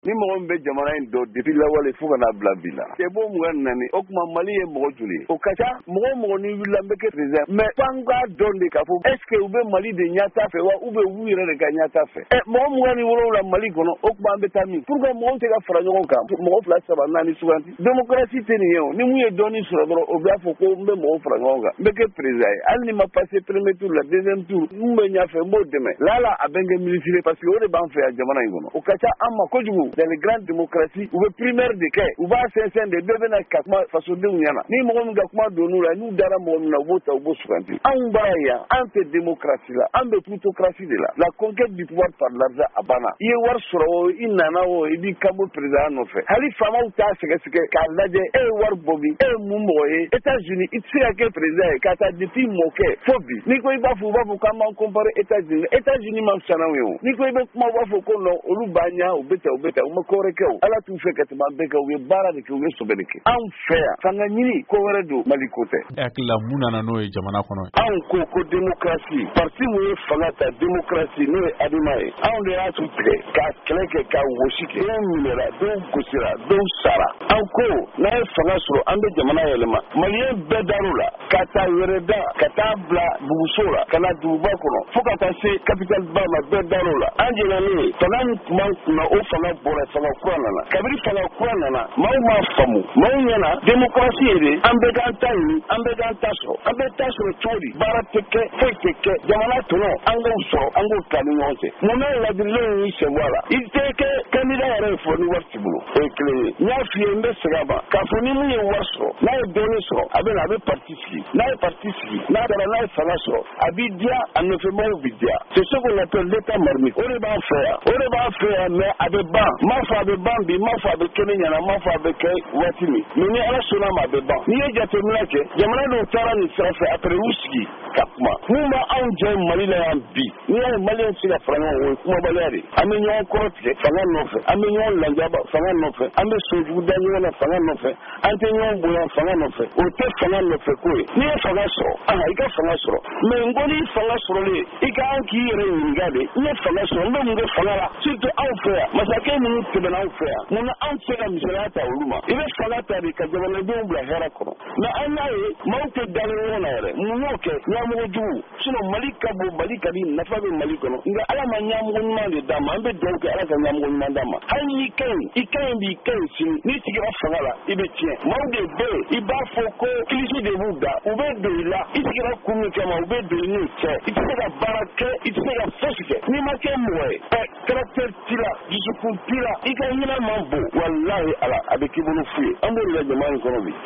ni mɔgɔ min bɛ jamana in dɔn depuis lawale fo ka n'a bila bi la c'est bon mugan nani o kuma Mali ye mɔgɔ joli o ka ca mɔgɔ ni wulila n bɛ kɛ président mais f'an k'a dɔn de k'a fɔ est-ce que u bɛ Mali de ɲɛta fɛ wa ou bien u yɛrɛ de ka ɲɛta fɛ mɔgɔ mugan ni wolonwula Mali kɔnɔ o kuma an bɛ taa min pourquoi mɔgɔw tɛ ka fara ɲɔgɔn kan mɔgɔ 2 3 4 suganti démocratie tɛ nin ye o ni mun ye dɔɔnin sɔrɔ dɔrɔn o b'a fɔ ko n bɛ mɔgɔw fara ɲɔgɔn kan n bɛ kɛ président ye hali ni ma passé premier tour la deuxième tour n bɛ ɲɛfɛ n b'o dɛmɛ lala a bɛ n kɛ ministre parce que o de b'an fɛ yan jamana in kɔnɔ o ka ca an ma kojugu dans les grandes démocraties u bɛ primaire de kɛ u b'a sɛnsɛn de bɛɛ bɛna ka kuma fasodenw ɲɛna ni mɔgɔ min ka kuma donn'u la n'u dara mɔgɔ min na u b'o ta u b'o suganti anw b'a yan an tɛ démocratie la an bɛ plutocratie de la la conquête du pouvoir par l'argent a banna i ye wari sɔrɔ o i nana o i b'i kanbɔ président nɔfɛ hali faamaw t'a sɛgɛsɛgɛ k'a lajɛ e ye wari bɔ min e ye mun mɔgɔ ye États-Unis i tɛ se ka kɛ président ye ka taa depuis mɔkɛ fo bi n'i ko i b'a fɔ u b'a fɔ k'an b'an comparer États-Unis man fisa n'anw ye o n'i ko i bɛ kuma u b'a fɔ ko non olu b'a ɲa u bɛ tan u ma ko wɛrɛ kɛ o ala t'u fɛ ka tɛmɛ an bɛɛ kan u ye baara de kɛ u ye sɛbɛ de kɛ anw fɛ yan fanga ɲini ko wɛrɛ don Mali ko tɛ hakilila mun nana n'o ye jamana kɔnɔ anw ko démocratie parti mun ye fanga ta démocratie n'o ye Adama ye anw de y'a tu tigɛ k'a kɛlɛ kɛ k'a wɔsi kɛ dɔw minɛra dɔw gosira dɔw sara an ko n'a ye fanga sɔrɔ an bɛ jamana yɛlɛma maliyɛn bɛɛ dar'o la ka taa wɛrɛda ka taa bila buguso la ka na duguba kɔnɔ fo ka taa se capitale ba ma bɛɛ dar'o la an jɛnalen ye fanga min tun b'an kunna o fanga bɔra fanga kura nana kabini fanga kura nana maaw m'a faamu maaw ɲɛna démocratie ye de an bɛɛ k'an ta ɲini an bɛɛ k'an ta sɔrɔ an bɛ ta sɔrɔ cogo di baara tɛ kɛ foyi tɛ kɛ jamana tɔnɔ an k'o sɔrɔ an k'o ta ni ɲɔgɔn cɛ mun n'a ladirilenw y'i sen bɔ a la i tɛ kɛ candidat yɛrɛ ye fɔ ni wari t'i bolo o ye kelen ye n y'a f'i ye n bɛ segin a ma k'a fɔ ni min ye wari sɔrɔ n'a ye dɔɔnin sɔrɔ a bɛ parti sigi n'a ye parti sigi n'a taara n'a ye fanga sɔrɔ a b'i diya a nɔfɛmɔgɔw b'i diya c'est ce qu'on appelle l'état marmite o de b'an fɛ yan mais a bɛ ban m'a fɔ a bɛ ban bi m'a fɔ a bɛ kɛ ne ɲɛna m'a fɔ a bɛ kɛ waati min mais ni ala sɔnna ma a bɛ ban n'i ye jateminɛ kɛ jamana dɔw taara nin sira fɛ après u sigi ka kuma mun b'a anw jɛ Mali la yan bi n'i y'a ye maliyɛn tɛ se ka fara ɲɔgɔn kan o ye kumabaliya de an bɛ ɲɔgɔn kɔrɔ tigɛ fanga nɔfɛ an bɛ ɲɔgɔn lanjaba fanga nɔfɛ an bɛ sojugu da ɲɔgɔn na fanga nɔfɛ an tɛ ɲɔgɔn bonya fanga nɔfɛ o tɛ fanga nɔfɛ ko ye n'i ye fanga sɔrɔ i ka fanga sɔrɔ mais n ko ni fanga sɔrɔlen i ka an k'i yɛrɛ ɲininka de n ye fanga sɔrɔ n bɛ mun kɛ fanga la surtout anw fɛ yan masakɛ minnu tɛmɛna anw fɛ yan mun na anw tɛ se ka misaliya ta olu ma i bɛ fanga ta de ka jamanadenw bila hɛrɛ kɔnɔ mais an y'a ye maaw tɛ dalen ɲɔgɔn na yɛrɛ mun y'o kɛ ɲɛmɔgɔ jugu sinon Mali ka bon Mali ka di nafa bɛ Mali kɔnɔ nka ala ma ɲɛmɔgɔ ɲuman de d'a ma an bɛ dugawu kɛ ala ka ɲɛmɔgɔ ɲuman d'a ma hali n'i ka ɲi b'i ka ɲi sini n'i sigira fanga la i bɛ tiɲɛ maaw de bɛ yen i b'a fɔ ko kilisi de b'u da u bɛ don i la i sigira kun min kama u bɛ don i n'u cɛ i tɛ se ka baara kɛ i tɛ se ka fosi kɛ n'i ma kɛ mɔgɔ ye caractère t'i la dusukun t'i la i ka ɲɛna man bon walahi ala a bɛ k'i bolo fu ye an b'o de la jamana in kɔnɔ bi